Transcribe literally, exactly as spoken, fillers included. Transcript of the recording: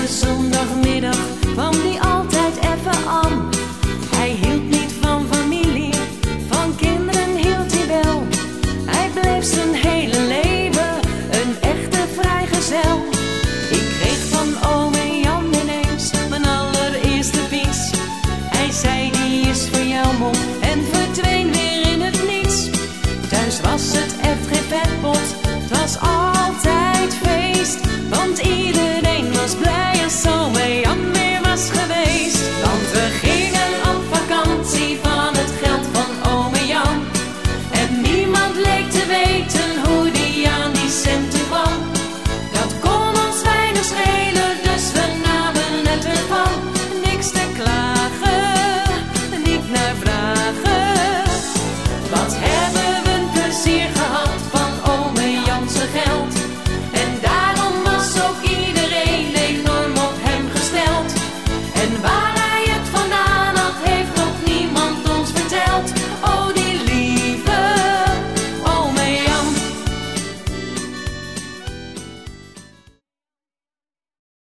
zondagmiddag kwam die altijd even aan. Hij hield niet van familie, van kinderen hield hij wel. Hij bleef zijn hele leven een echte vrijgezel. Ik kreeg van ome Jan ineens mijn allereerste fiets. Hij zei die is voor jou mop en verdween weer in het niets. Thuis was het echt geen vetpot, het was altijd feest, want iedereen was blij als ome